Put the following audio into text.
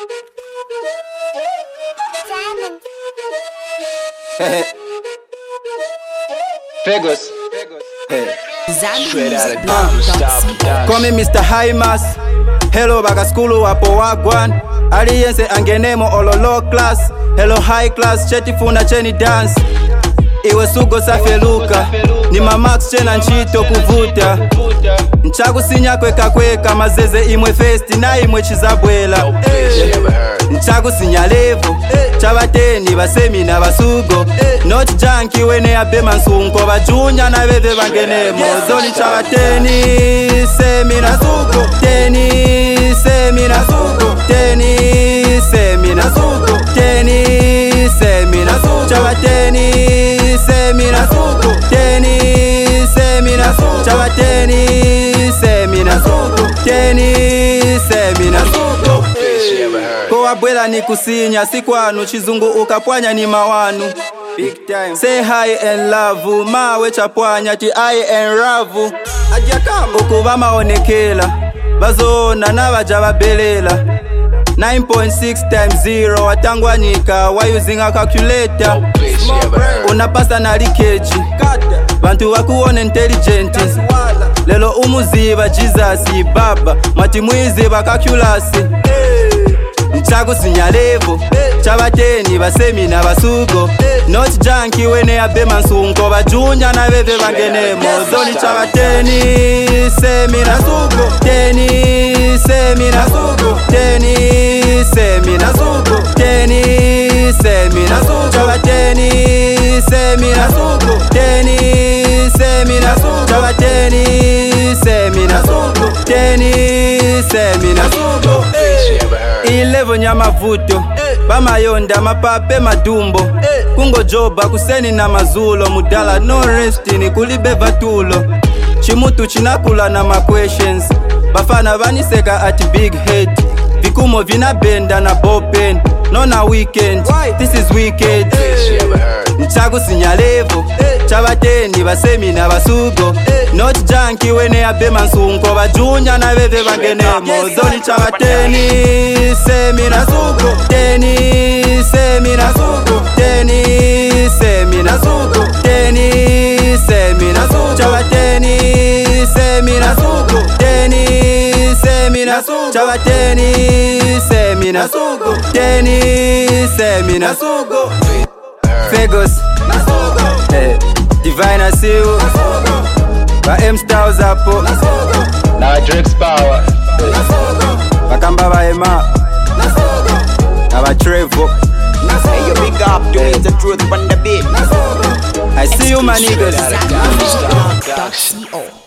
Vegas. Call me Mr. Hymas. Hello baga skulu wapo wagwan. Aliyense angenemo ololo class. Hello high class chetifuna cheni dance. Iwe sugo safeluka. Ni mamax chena nchito kuvuta. Nchagu sinya kweka mazeze imwe festi na imwe chizabwela. Nchagu sinya levo chabateni basemi na basugo. Not junkie wene abema nsunko bajunya na bebe bangenemo. Zoli chabateni semi na sugo. Teni semi na sugo. Teni semi na sugo. Teni semi na sugo. Chabateni semi na sugo. Teni semi na sugo. Chabateni semi na sugo. Teni semi na sugo. Kwa bwela ni kusinya sikwanu chizungu ukapwanya ni mawanu. Big time. Say hi and love mawe chapwanya ti I and ravu. Ukuba maonekela bazona na baja babelela. 9.6 times 0 watangwanyika while using a calculator. Unapasa na likeji bantu wakuone intelligent. Lelo umuziba Jesus baba matimwizi ba calculus. Nchagu sinyalevo chabateni basemi na basugo. Not junkie wene abema nsunko bajunya na bebe bangenemo. Zoli chabateni semi na sugo. Teni semi na sugo. Teni semi na sugo. Teni semi na sugo. Chabateni semi na sugo. Teni semi na sugo. Chabateni semi na sugo. Teni semi na sugo. Ilevo nyama vuto bamayonda mapape madumbo. Kungo joba kuseni na mazulo. Mudala no rest ni kulibeva tulo. Chimutu chinakula na ma questions. Bafana baniseka at big head. Vikumo vina benda na bopen. No na weekend, this is wicked. Nchagu sinyalevo chabateni basemi na basugo. Not junkie wene abema nsunko bajunya na bebe bangenemo. Zoli chabateni semi na sugo. Teni semi na sugo. Teni semi na sugo. Teni semi na sugo. Chabateni semi na sugo. Teni semi na sugo. Chabateni semi na sugo. Teni semi na sugo. Vegas Divine Asiu ba M-Styles hapo na Drake's Power bakamba ba Ema na ba Trevo. Hey, you big up, doing the truth on the beat. I see you my niggas. Music.co